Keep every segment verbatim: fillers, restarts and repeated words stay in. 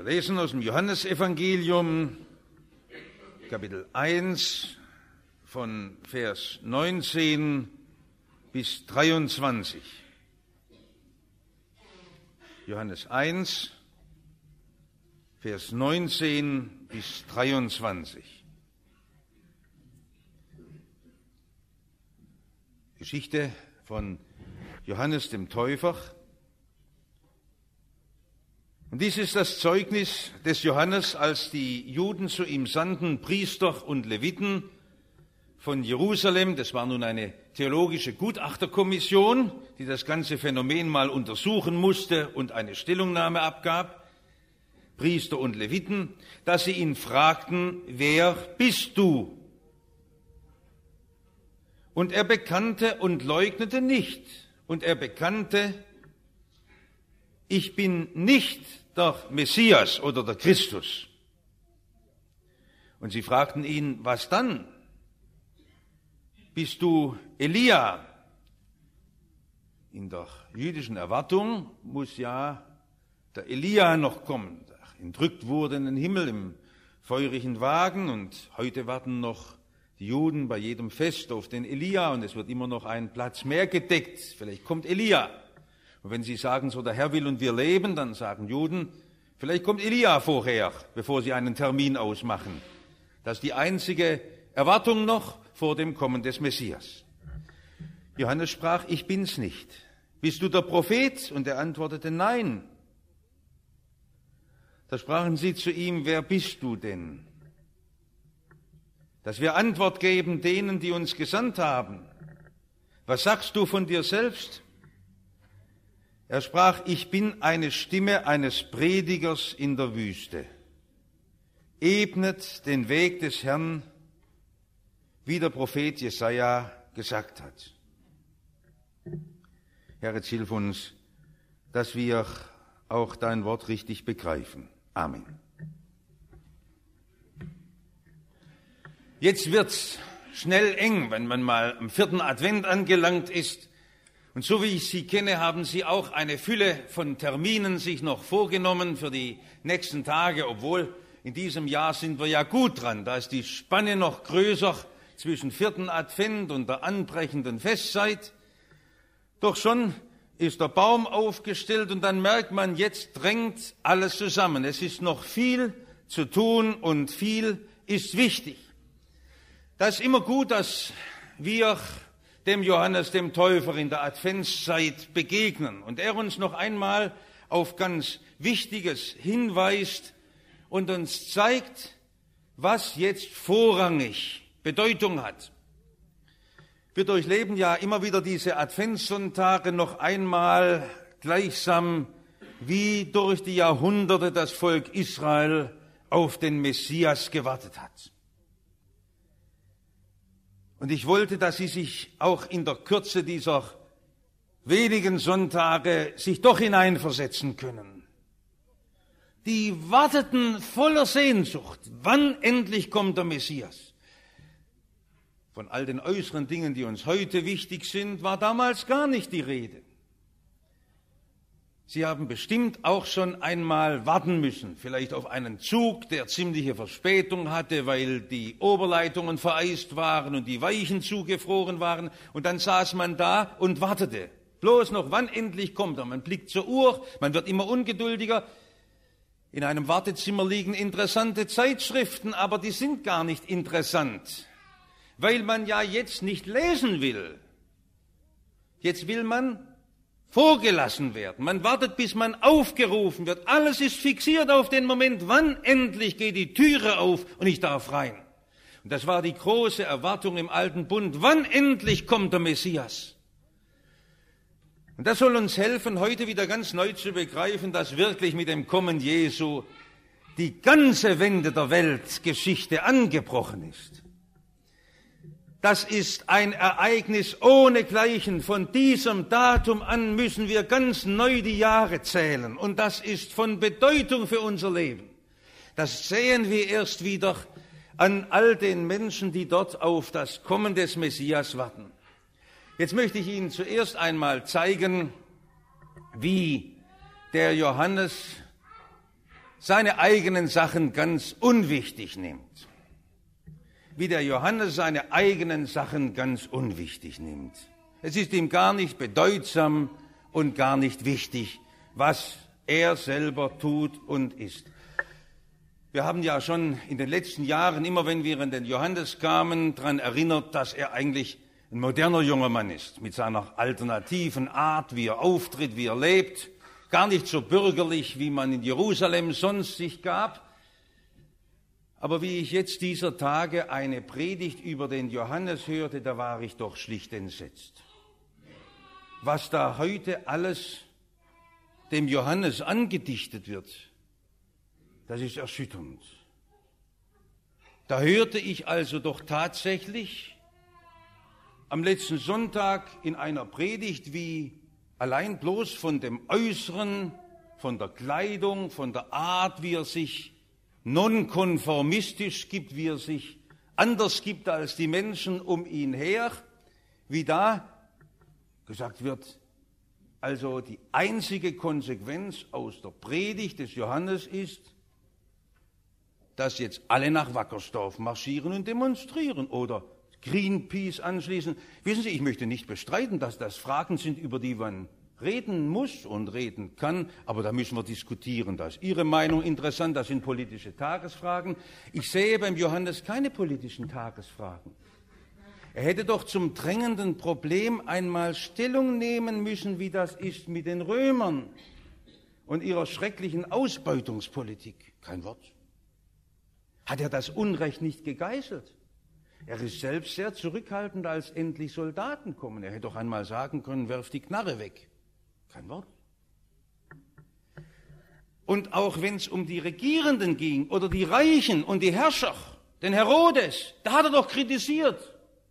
lesen aus dem Johannesevangelium, Kapitel eins, von Vers neunzehn bis dreiundzwanzig. Johannes eins, Vers neunzehn bis dreiundzwanzig. Geschichte von Johannes dem Täufer. Und dies ist das Zeugnis des Johannes, als die Juden zu ihm sandten, Priester und Leviten von Jerusalem. Das war nun eine theologische Gutachterkommission, die das ganze Phänomen mal untersuchen musste und eine Stellungnahme abgab. Priester und Leviten, dass sie ihn fragten, wer bist du? Und er bekannte und leugnete nicht. Und er bekannte, ich bin nicht der Messias oder der Christus. Und sie fragten ihn, was dann? Bist du Elia? In der jüdischen Erwartung muss ja der Elia noch kommen, der entrückt wurde in den Himmel im feurigen Wagen, und heute warten noch die Juden bei jedem Fest auf den Elia, und es wird immer noch ein Platz mehr gedeckt. Vielleicht kommt Elia. Und wenn sie sagen, so der Herr will und wir leben, dann sagen Juden, vielleicht kommt Elia vorher, bevor sie einen Termin ausmachen. Das ist die einzige Erwartung noch vor dem Kommen des Messias. Johannes sprach, ich bin's nicht. Bist du der Prophet? Und er antwortete, nein. Da sprachen sie zu ihm, wer bist du denn? Dass wir Antwort geben denen, die uns gesandt haben. Was sagst du von dir selbst? Er sprach, ich bin eine Stimme eines Predigers in der Wüste. Ebnet den Weg des Herrn, wie der Prophet Jesaja gesagt hat. Herr, jetzt hilf uns, dass wir auch dein Wort richtig begreifen. Amen. Jetzt wird's schnell eng, wenn man mal am vierten Advent angelangt ist. Und so wie ich Sie kenne, haben Sie auch eine Fülle von Terminen sich noch vorgenommen für die nächsten Tage, obwohl in diesem Jahr sind wir ja gut dran. Da ist die Spanne noch größer zwischen vierten Advent und der anbrechenden Festzeit. Doch schon ist der Baum aufgestellt und dann merkt man, jetzt drängt alles zusammen. Es ist noch viel zu tun und viel ist wichtig. Das ist immer gut, dass wir dem Johannes, dem Täufer, in der Adventszeit begegnen und er uns noch einmal auf ganz Wichtiges hinweist und uns zeigt, was jetzt vorrangig Bedeutung hat. Wir durchleben ja immer wieder diese Adventssonntage noch einmal gleichsam, wie durch die Jahrhunderte das Volk Israel auf den Messias gewartet hat. Und ich wollte, dass Sie sich auch in der Kürze dieser wenigen Sonntage sich doch hineinversetzen können. Die warteten voller Sehnsucht, wann endlich kommt der Messias. Von all den äußeren Dingen, die uns heute wichtig sind, war damals gar nicht die Rede. Sie haben bestimmt auch schon einmal warten müssen, vielleicht auf einen Zug, der ziemliche Verspätung hatte, weil die Oberleitungen vereist waren und die Weichen zugefroren waren. Und dann saß man da und wartete. Bloß noch, wann endlich kommt er? Man blickt zur Uhr, man wird immer ungeduldiger. In einem Wartezimmer liegen interessante Zeitschriften, aber die sind gar nicht interessant, weil man ja jetzt nicht lesen will. Jetzt will man vorgelassen werden. Man wartet, bis man aufgerufen wird. Alles ist fixiert auf den Moment, wann endlich geht die Türe auf und ich darf rein. Und das war die große Erwartung im Alten Bund. Wann endlich kommt der Messias? Und das soll uns helfen, heute wieder ganz neu zu begreifen, dass wirklich mit dem Kommen Jesu die ganze Wende der Weltgeschichte angebrochen ist. Das ist ein Ereignis ohnegleichen. Von diesem Datum an müssen wir ganz neu die Jahre zählen. Und das ist von Bedeutung für unser Leben. Das sehen wir erst wieder an all den Menschen, die dort auf das Kommen des Messias warten. Jetzt möchte ich Ihnen zuerst einmal zeigen, wie der Johannes seine eigenen Sachen ganz unwichtig nimmt. Wie der Johannes seine eigenen Sachen ganz unwichtig nimmt. Es ist ihm gar nicht bedeutsam und gar nicht wichtig, was er selber tut und ist. Wir haben ja schon in den letzten Jahren, immer wenn wir an den Johannes kamen, daran erinnert, dass er eigentlich ein moderner junger Mann ist, mit seiner alternativen Art, wie er auftritt, wie er lebt, gar nicht so bürgerlich, wie man in Jerusalem sonst sich gab. Aber wie ich jetzt dieser Tage eine Predigt über den Johannes hörte, da war ich doch schlicht entsetzt. Was da heute alles dem Johannes angedichtet wird, das ist erschütternd. Da hörte ich also doch tatsächlich am letzten Sonntag in einer Predigt, wie allein bloß von dem Äußeren, von der Kleidung, von der Art, wie er sich nonkonformistisch gibt, wie er sich anders gibt als die Menschen um ihn her, wie da gesagt wird, also die einzige Konsequenz aus der Predigt des Johannes ist, dass jetzt alle nach Wackersdorf marschieren und demonstrieren oder Greenpeace anschließen. Wissen Sie, ich möchte nicht bestreiten, dass das Fragen sind, über die man reden muss und reden kann, aber da müssen wir diskutieren. Da ist Ihre Meinung interessant, das sind politische Tagesfragen. Ich sehe beim Johannes keine politischen Tagesfragen. Er hätte doch zum drängenden Problem einmal Stellung nehmen müssen, wie das ist mit den Römern und ihrer schrecklichen Ausbeutungspolitik. Kein Wort. Hat er das Unrecht nicht gegeißelt? Er ist selbst sehr zurückhaltend, als endlich Soldaten kommen. Er hätte doch einmal sagen können, werf die Knarre weg. Kein Wort. Und auch wenn es um die Regierenden ging oder die Reichen und die Herrscher, den Herodes, da hat er doch kritisiert.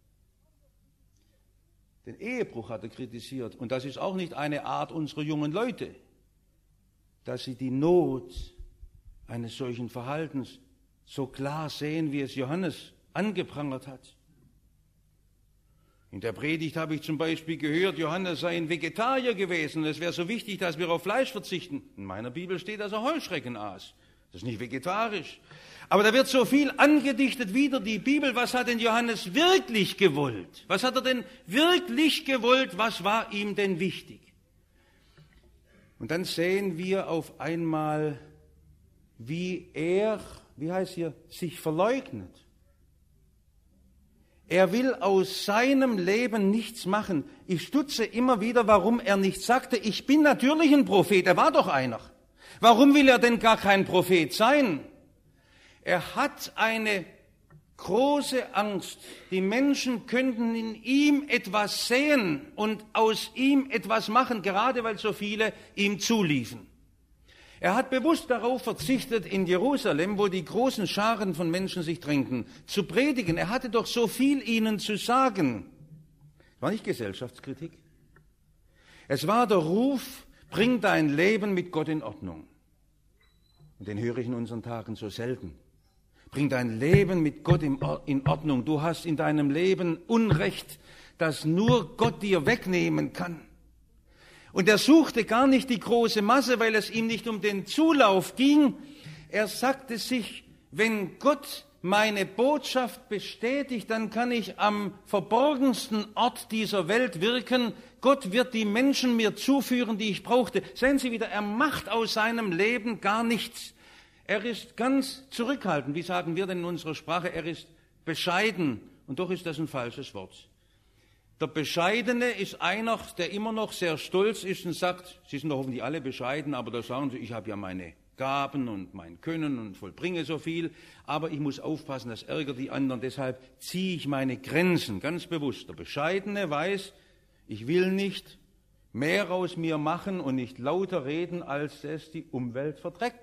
Den Ehebruch hat er kritisiert. Und das ist auch nicht eine Art unserer jungen Leute, dass sie die Not eines solchen Verhaltens so klar sehen, wie es Johannes angeprangert hat. In der Predigt habe ich zum Beispiel gehört, Johannes sei ein Vegetarier gewesen. Es wäre so wichtig, dass wir auf Fleisch verzichten. In meiner Bibel steht, dass er Heuschrecken aß. Das ist nicht vegetarisch. Aber da wird so viel angedichtet, wieder die Bibel. Was hat denn Johannes wirklich gewollt? Was hat er denn wirklich gewollt? Was war ihm denn wichtig? Und dann sehen wir auf einmal, wie er, wie heißt hier, sich verleugnet. Er will aus seinem Leben nichts machen. Ich stutze immer wieder, warum er nicht sagte, ich bin natürlich ein Prophet, er war doch einer. Warum will er denn gar kein Prophet sein? Er hat eine große Angst. Die Menschen könnten in ihm etwas sehen und aus ihm etwas machen, gerade weil so viele ihm zuliefen. Er hat bewusst darauf verzichtet, in Jerusalem, wo die großen Scharen von Menschen sich drängten, zu predigen. Er hatte doch so viel ihnen zu sagen. Es war nicht Gesellschaftskritik. Es war der Ruf, bring dein Leben mit Gott in Ordnung. Und den höre ich in unseren Tagen so selten. Bring dein Leben mit Gott in Ordnung. Du hast in deinem Leben Unrecht, das nur Gott dir wegnehmen kann. Und er suchte gar nicht die große Masse, weil es ihm nicht um den Zulauf ging. Er sagte sich, wenn Gott meine Botschaft bestätigt, dann kann ich am verborgensten Ort dieser Welt wirken. Gott wird die Menschen mir zuführen, die ich brauchte. Sehen Sie wieder, er macht aus seinem Leben gar nichts. Er ist ganz zurückhaltend. Wie sagen wir denn in unserer Sprache? Er ist bescheiden. Und doch ist das ein falsches Wort. Der Bescheidene ist einer, der immer noch sehr stolz ist und sagt, Sie sind doch hoffentlich alle bescheiden, aber da sagen Sie, ich habe ja meine Gaben und mein Können und vollbringe so viel, aber ich muss aufpassen, das ärgert die anderen, deshalb ziehe ich meine Grenzen ganz bewusst. Der Bescheidene weiß, ich will nicht mehr aus mir machen und nicht lauter reden, als es die Umwelt verträgt.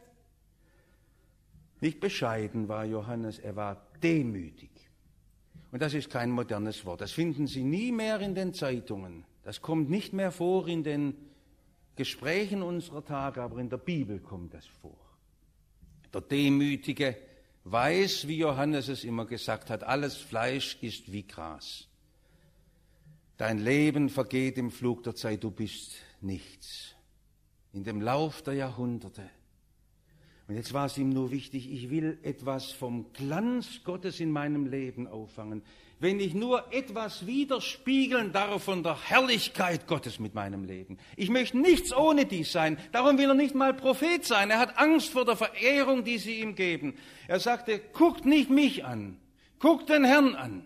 Nicht bescheiden war Johannes, er war demütig. Und das ist kein modernes Wort. Das finden Sie nie mehr in den Zeitungen. Das kommt nicht mehr vor in den Gesprächen unserer Tage, aber in der Bibel kommt das vor. Der Demütige weiß, wie Johannes es immer gesagt hat, alles Fleisch ist wie Gras. Dein Leben vergeht im Flug der Zeit, du bist nichts. In dem Lauf der Jahrhunderte. Und jetzt war es ihm nur wichtig, ich will etwas vom Glanz Gottes in meinem Leben auffangen. Wenn ich nur etwas widerspiegeln darf von der Herrlichkeit Gottes mit meinem Leben. Ich möchte nichts ohne dies sein. Darum will er nicht mal Prophet sein. Er hat Angst vor der Verehrung, die sie ihm geben. Er sagte, guckt nicht mich an, guckt den Herrn an.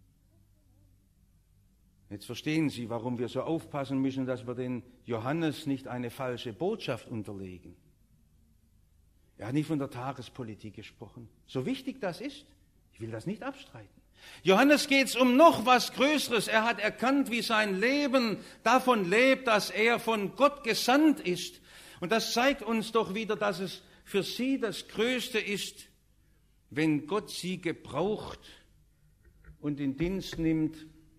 Jetzt verstehen Sie, warum wir so aufpassen müssen, dass wir den Johannes nicht eine falsche Botschaft unterlegen. Er hat nicht von der Tagespolitik gesprochen. So wichtig das ist, ich will das nicht abstreiten. Johannes geht es um noch was Größeres. Er hat erkannt, wie sein Leben davon lebt, dass er von Gott gesandt ist. Und das zeigt uns doch wieder, dass es für sie das Größte ist, wenn Gott sie gebraucht und in Dienst nimmt.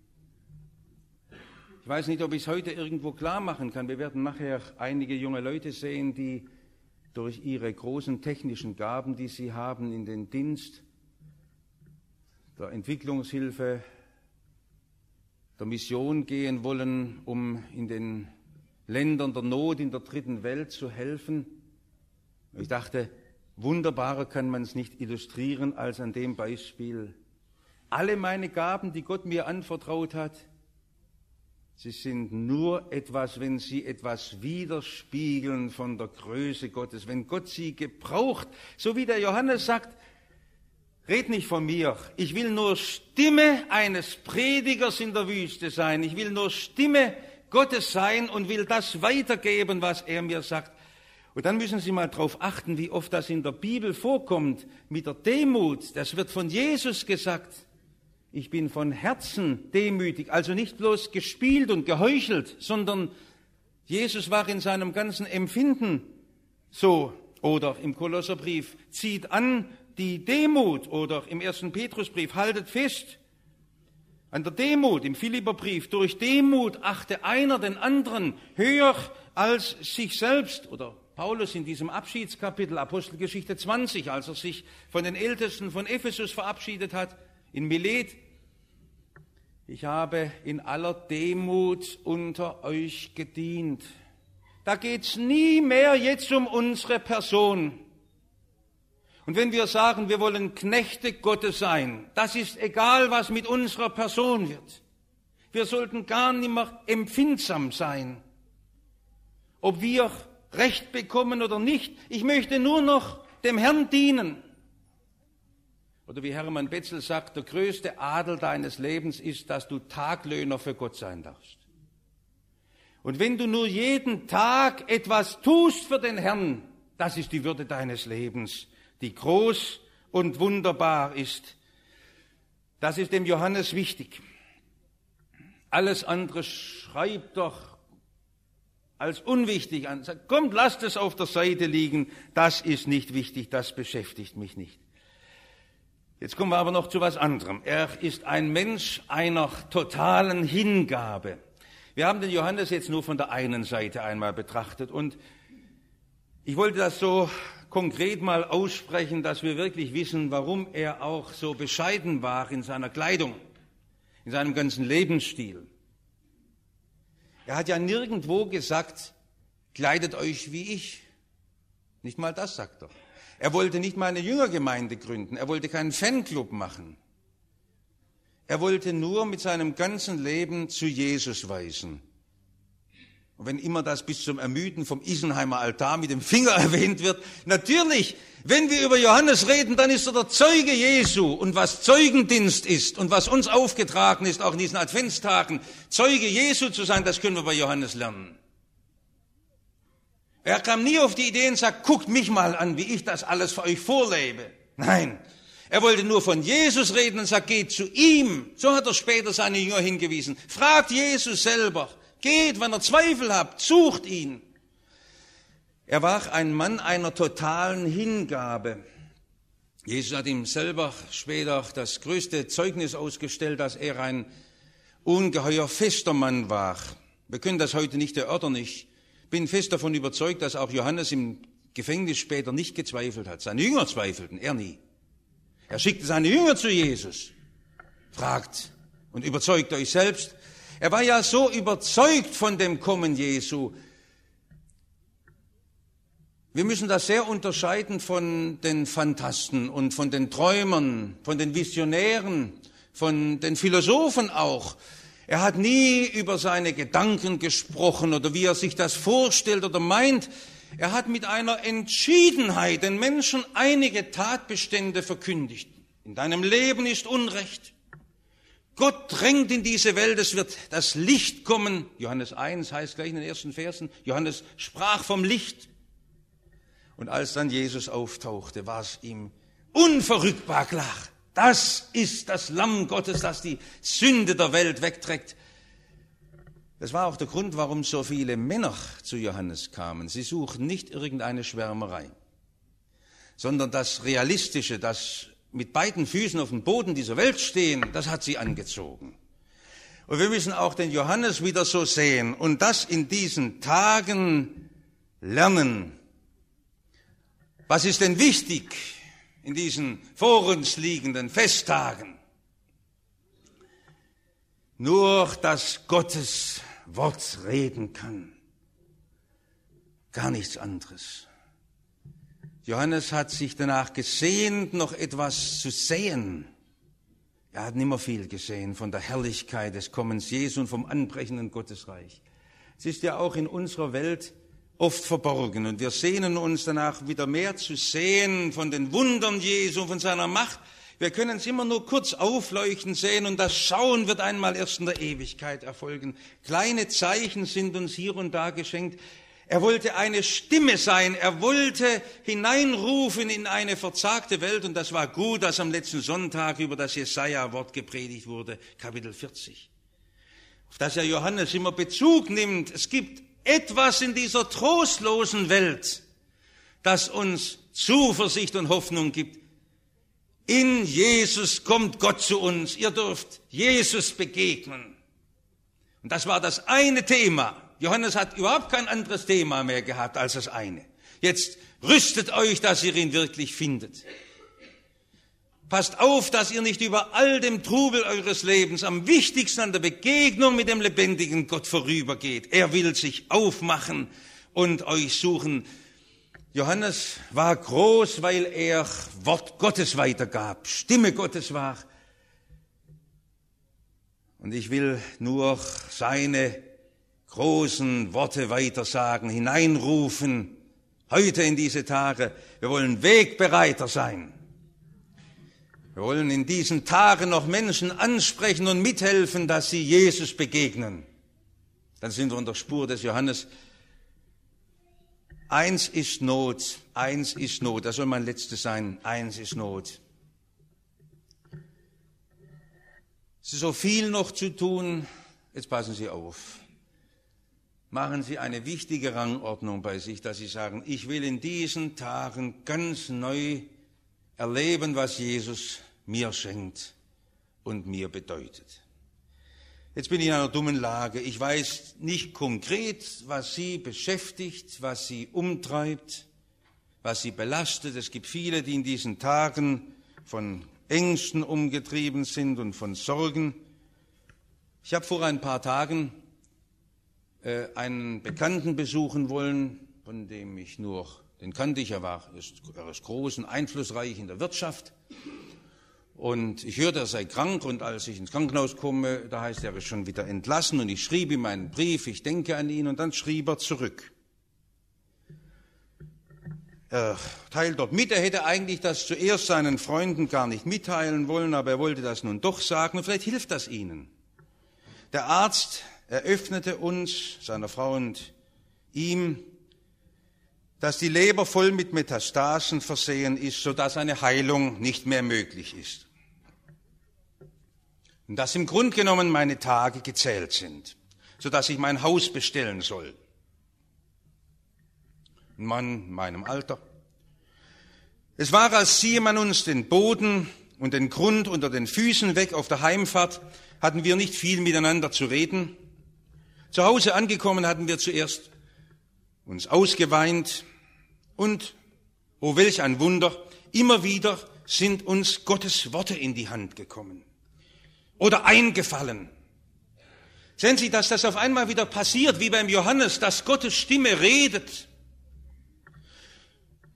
Ich weiß nicht, ob ich es heute irgendwo klar machen kann. Wir werden nachher einige junge Leute sehen, die durch ihre großen technischen Gaben, die sie haben, in den Dienst der Entwicklungshilfe, der Mission gehen wollen, um in den Ländern der Not in der dritten Welt zu helfen. Ich dachte, wunderbarer kann man es nicht illustrieren als an dem Beispiel. Alle meine Gaben, die Gott mir anvertraut hat, sie sind nur etwas, wenn sie etwas widerspiegeln von der Größe Gottes. Wenn Gott sie gebraucht, so wie der Johannes sagt, red nicht von mir, ich will nur Stimme eines Predigers in der Wüste sein. Ich will nur Stimme Gottes sein und will das weitergeben, was er mir sagt. Und dann müssen Sie mal darauf achten, wie oft das in der Bibel vorkommt, mit der Demut. Das wird von Jesus gesagt. Ich bin von Herzen demütig, also nicht bloß gespielt und geheuchelt, sondern Jesus war in seinem ganzen Empfinden so. Oder im Kolosserbrief, zieht an die Demut. Oder im ersten Petrusbrief, haltet fest an der Demut. Im Philipperbrief, durch Demut achte einer den anderen höher als sich selbst. Oder Paulus in diesem Abschiedskapitel, Apostelgeschichte zwanzig, als er sich von den Ältesten von Ephesus verabschiedet hat, in Milet, ich habe in aller Demut unter euch gedient. Da geht's nie mehr jetzt um unsere Person. Und wenn wir sagen, wir wollen Knechte Gottes sein, das ist egal, was mit unserer Person wird. Wir sollten gar nicht mehr empfindsam sein, ob wir Recht bekommen oder nicht. Ich möchte nur noch dem Herrn dienen. Oder wie Hermann Betzel sagt, der größte Adel deines Lebens ist, dass du Taglöhner für Gott sein darfst. Und wenn du nur jeden Tag etwas tust für den Herrn, das ist die Würde deines Lebens, die groß und wunderbar ist. Das ist dem Johannes wichtig. Alles andere schreibt doch als unwichtig an. Sagt, kommt, lasst es auf der Seite liegen, das ist nicht wichtig, das beschäftigt mich nicht. Jetzt kommen wir aber noch zu was anderem. Er ist ein Mensch einer totalen Hingabe. Wir haben den Johannes jetzt nur von der einen Seite einmal betrachtet und ich wollte das so konkret mal aussprechen, dass wir wirklich wissen, warum er auch so bescheiden war in seiner Kleidung, in seinem ganzen Lebensstil. Er hat ja nirgendwo gesagt, kleidet euch wie ich. Nicht mal das sagt er. Er wollte nicht mal eine Jüngergemeinde gründen. Er wollte keinen Fanclub machen. Er wollte nur mit seinem ganzen Leben zu Jesus weisen. Und wenn immer das bis zum Ermüden vom Isenheimer Altar mit dem Finger erwähnt wird, natürlich, wenn wir über Johannes reden, dann ist er der Zeuge Jesu. Und was Zeugendienst ist und was uns aufgetragen ist, auch in diesen Adventstagen, Zeuge Jesu zu sein, das können wir bei Johannes lernen. Er kam nie auf die Idee und sagt, guckt mich mal an, wie ich das alles für euch vorlebe. Nein, er wollte nur von Jesus reden und sagt, geht zu ihm. So hat er später seine Jünger hingewiesen. Fragt Jesus selber. Geht, wenn ihr Zweifel habt, sucht ihn. Er war ein Mann einer totalen Hingabe. Jesus hat ihm selber später das größte Zeugnis ausgestellt, dass er ein ungeheuer fester Mann war. Wir können das heute nicht erörtern. Ich bin fest davon überzeugt, dass auch Johannes im Gefängnis später nicht gezweifelt hat. Seine Jünger zweifelten, er nie. Er schickte seine Jünger zu Jesus. Fragt und überzeugt euch selbst. Er war ja so überzeugt von dem Kommen Jesu, Wir müssen das sehr unterscheiden von den Phantasten und von den Träumern, von den Visionären, von den Philosophen auch. Er hat nie über seine Gedanken gesprochen oder wie er sich das vorstellt oder meint. Er hat mit einer Entschiedenheit den Menschen einige Tatbestände verkündigt. In deinem Leben ist Unrecht. Gott drängt in diese Welt, es wird das Licht kommen. Johannes eins heißt gleich in den ersten Versen, Johannes sprach vom Licht. Und als dann Jesus auftauchte, war es ihm unverrückbar klar. Das ist das Lamm Gottes, das die Sünde der Welt wegträgt. Das war auch der Grund, warum so viele Männer zu Johannes kamen. Sie suchten nicht irgendeine Schwärmerei, sondern das Realistische, das mit beiden Füßen auf dem Boden dieser Welt stehen, das hat sie angezogen. Und wir müssen auch den Johannes wieder so sehen und das in diesen Tagen lernen. Was ist denn wichtig in diesen vor uns liegenden Festtagen? Nur, dass Gottes Wort reden kann. Gar nichts anderes. Johannes hat sich danach gesehnt, noch etwas zu sehen. Er hat nimmer viel gesehen von der Herrlichkeit des Kommens Jesu und vom anbrechenden Gottesreich. Es ist ja auch in unserer Welt oft verborgen und wir sehnen uns danach, wieder mehr zu sehen von den Wundern Jesu, von seiner Macht. Wir können es immer nur kurz aufleuchten sehen und das Schauen wird einmal erst in der Ewigkeit erfolgen. Kleine Zeichen sind uns hier und da geschenkt. Er wollte eine Stimme sein, er wollte hineinrufen in eine verzagte Welt und das war gut, dass am letzten Sonntag über das Jesaja-Wort gepredigt wurde, Kapitel vierzig. Auf das ja Johannes immer Bezug nimmt. Es gibt etwas in dieser trostlosen Welt, das uns Zuversicht und Hoffnung gibt. In Jesus kommt Gott zu uns. Ihr dürft Jesus begegnen. Und das war das eine Thema. Johannes hat überhaupt kein anderes Thema mehr gehabt als das eine. Jetzt rüstet euch, dass ihr ihn wirklich findet. Passt auf, dass ihr nicht über all dem Trubel eures Lebens am wichtigsten an der Begegnung mit dem lebendigen Gott vorübergeht. Er will sich aufmachen und euch suchen. Johannes war groß, weil er Wort Gottes weitergab, Stimme Gottes war. Und ich will nur seine großen Worte weitersagen, hineinrufen, heute in diese Tage. Wir wollen Wegbereiter sein. Wir wollen in diesen Tagen noch Menschen ansprechen und mithelfen, dass sie Jesus begegnen. Dann sind wir in der Spur des Johannes. Eins ist Not, eins ist Not. Das soll mein letztes sein. Eins ist Not. Es ist so viel noch zu tun. Jetzt passen Sie auf. Machen Sie eine wichtige Rangordnung bei sich, dass Sie sagen, ich will in diesen Tagen ganz neu erleben, was Jesus mir schenkt und mir bedeutet. Jetzt bin ich in einer dummen Lage. Ich weiß nicht konkret, was Sie beschäftigt, was Sie umtreibt, was Sie belastet. Es gibt viele, die in diesen Tagen von Ängsten umgetrieben sind und von Sorgen. Ich habe vor ein paar Tagen äh, einen Bekannten besuchen wollen, von dem ich nur, den kannte ich, er war, er ist groß und einflussreich in der Wirtschaft. Und ich hörte, er sei krank und als ich ins Krankenhaus komme, da heißt er, er ist schon wieder entlassen und ich schrieb ihm einen Brief, ich denke an ihn und dann schrieb er zurück. Er teilt dort mit, er hätte eigentlich das zuerst seinen Freunden gar nicht mitteilen wollen, aber er wollte das nun doch sagen und vielleicht hilft das ihnen. Der Arzt eröffnete uns, seiner Frau und ihm, dass die Leber voll mit Metastasen versehen ist, sodass eine Heilung nicht mehr möglich ist. Und dass im Grunde genommen meine Tage gezählt sind, sodass ich mein Haus bestellen soll. Ein Mann in meinem Alter. Es war, als ziehe man uns den Boden und den Grund unter den Füßen weg. Auf der Heimfahrt hatten wir nicht viel miteinander zu reden. Zu Hause angekommen hatten wir zuerst uns ausgeweint. Und, oh welch ein Wunder, immer wieder sind uns Gottes Worte in die Hand gekommen oder eingefallen. Sehen Sie, dass das auf einmal wieder passiert, wie beim Johannes, dass Gottes Stimme redet.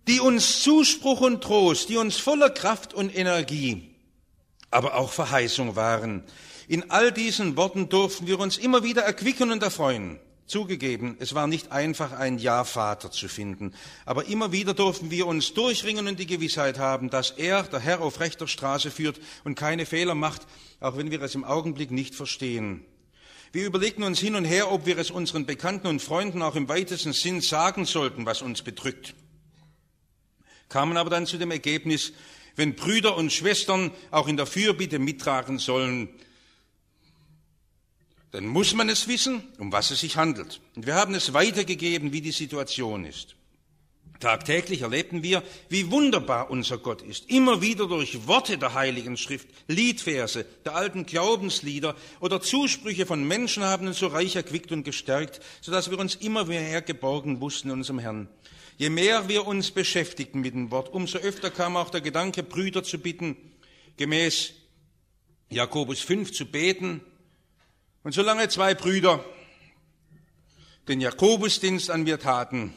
die uns Zuspruch und Trost, die uns voller Kraft und Energie, aber auch Verheißung waren. In all diesen Worten durften wir uns immer wieder erquicken und erfreuen. Zugegeben, es war nicht einfach, einen Ja-Vater zu finden, aber immer wieder durften wir uns durchringen und die Gewissheit haben, dass er, der Herr, auf rechter Straße führt und keine Fehler macht, auch wenn wir es im Augenblick nicht verstehen. Wir überlegten uns hin und her, ob wir es unseren Bekannten und Freunden auch im weitesten Sinn sagen sollten, was uns bedrückt. Kamen aber dann zu dem Ergebnis, wenn Brüder und Schwestern auch in der Fürbitte mittragen sollen, dann muss man es wissen, um was es sich handelt. Und wir haben es weitergegeben, wie die Situation ist. Tagtäglich erlebten wir, wie wunderbar unser Gott ist. Immer wieder durch Worte der Heiligen Schrift, Liedverse der alten Glaubenslieder oder Zusprüche von Menschen haben uns so reich erquickt und gestärkt, sodass wir uns immer mehr geborgen wussten in unserem Herrn. Je mehr wir uns beschäftigten mit dem Wort, umso öfter kam auch der Gedanke, Brüder zu bitten, gemäß Jakobus fünf zu beten. Und solange zwei Brüder den Jakobusdienst an mir taten,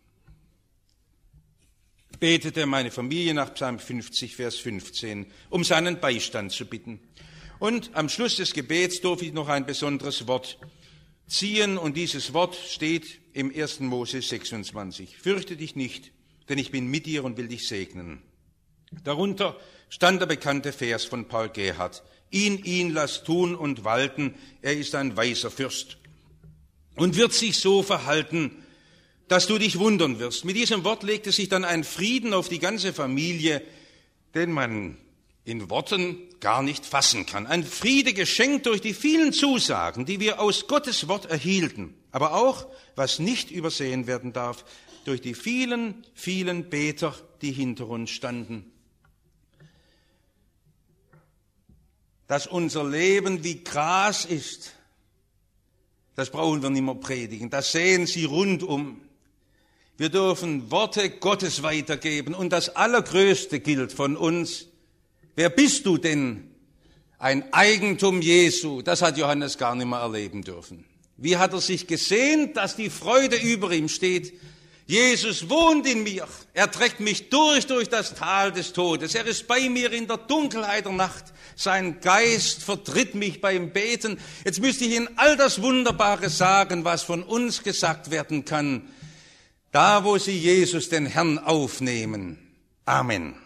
betete meine Familie nach Psalm fünfzig, Vers fünfzehn, um seinen Beistand zu bitten. Und am Schluss des Gebets durfte ich noch ein besonderes Wort ziehen, und dieses Wort steht im ersten Mose sechsundzwanzig. Fürchte dich nicht, denn ich bin mit dir und will dich segnen. Darunter stand der bekannte Vers von Paul Gerhardt. Ihn, ihn lass tun und walten, er ist ein weiser Fürst und wird sich so verhalten, dass du dich wundern wirst. Mit diesem Wort legte sich dann ein Frieden auf die ganze Familie, den man in Worten gar nicht fassen kann. Ein Friede geschenkt durch die vielen Zusagen, die wir aus Gottes Wort erhielten, aber auch, was nicht übersehen werden darf, durch die vielen, vielen Beter, die hinter uns standen. Dass unser Leben wie Gras ist, das brauchen wir nicht mehr predigen. Das sehen Sie rundum. Wir dürfen Worte Gottes weitergeben. Und das Allergrößte gilt von uns. Wer bist du denn? Ein Eigentum Jesu. Das hat Johannes gar nicht mehr erleben dürfen. Wie hat er sich gesehnt, dass die Freude über ihm steht? Jesus wohnt in mir. Er trägt mich durch, durch das Tal des Todes. Er ist bei mir in der Dunkelheit der Nacht. Sein Geist vertritt mich beim Beten. Jetzt müsste ich Ihnen all das Wunderbare sagen, was von uns gesagt werden kann. Da, wo Sie Jesus, den Herrn, aufnehmen. Amen.